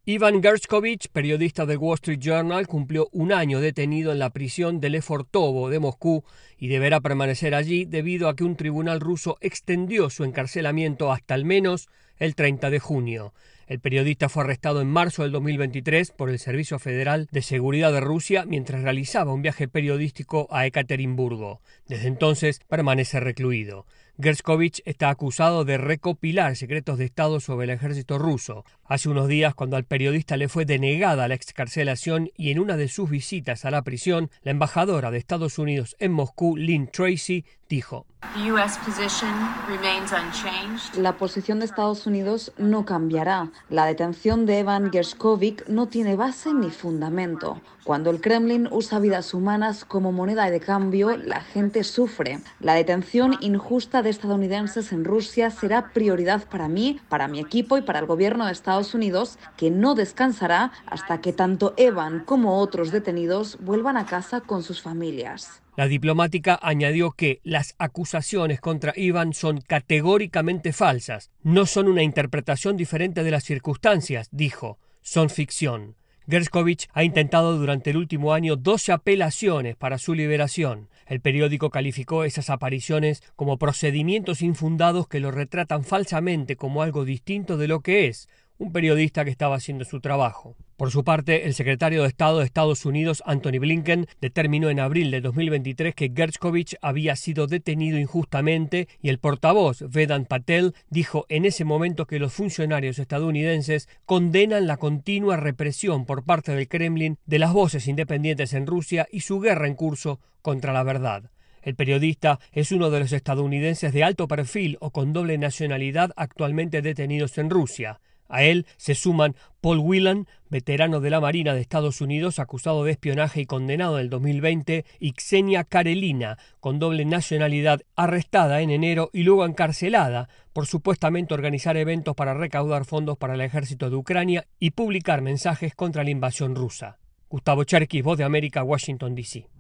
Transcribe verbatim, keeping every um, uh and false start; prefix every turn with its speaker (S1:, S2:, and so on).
S1: Ivan Gershkovich, periodista del Wall Street Journal, cumplió un año detenido en la prisión de Lefortovo de Moscú y deberá permanecer allí debido a que un tribunal ruso extendió su encarcelamiento hasta al menos el treinta de junio. El periodista fue arrestado en marzo del dos mil veintitrés por el Servicio Federal de Seguridad de Rusia mientras realizaba un viaje periodístico a Ekaterimburgo. Desde entonces permanece recluido. Gershkovich está acusado de recopilar secretos de Estado sobre el ejército ruso. Hace unos días, cuando al periodista le fue denegada la excarcelación y en una de sus visitas a la prisión, la embajadora de Estados Unidos en Moscú, Lynn Tracy, dijo:
S2: La posición de Estados Unidos no cambiará. La detención de Evan Gershkovich no tiene base ni fundamento. Cuando el Kremlin usa vidas humanas como moneda de cambio, la gente sufre. La detención injusta de estadounidenses en Rusia será prioridad para mí, para mi equipo y para el gobierno de Estados Unidos, que no descansará hasta que tanto Evan como otros detenidos vuelvan a casa con sus familias.
S1: La diplomática añadió que las acusaciones contra Ivan son categóricamente falsas. No son una interpretación diferente de las circunstancias, dijo. Son ficción. Gershkovich ha intentado durante el último año doce apelaciones para su liberación. El periódico calificó esas apariciones como procedimientos infundados que lo retratan falsamente como algo distinto de lo que es, un periodista que estaba haciendo su trabajo. Por su parte, el secretario de Estado de Estados Unidos, Antony Blinken, determinó en abril de dos mil veintitrés que Gershkovich había sido detenido injustamente y el portavoz, Vedant Patel, dijo en ese momento que los funcionarios estadounidenses condenan la continua represión por parte del Kremlin de las voces independientes en Rusia y su guerra en curso contra la verdad. El periodista es uno de los estadounidenses de alto perfil o con doble nacionalidad actualmente detenidos en Rusia. A él se suman Paul Whelan, veterano de la Marina de Estados Unidos acusado de espionaje y condenado en el dos mil veinte, y Ksenia Karelina, con doble nacionalidad, arrestada en enero y luego encarcelada por supuestamente organizar eventos para recaudar fondos para el ejército de Ucrania y publicar mensajes contra la invasión rusa. Gustavo Cherkis, Voz de América, Washington, D C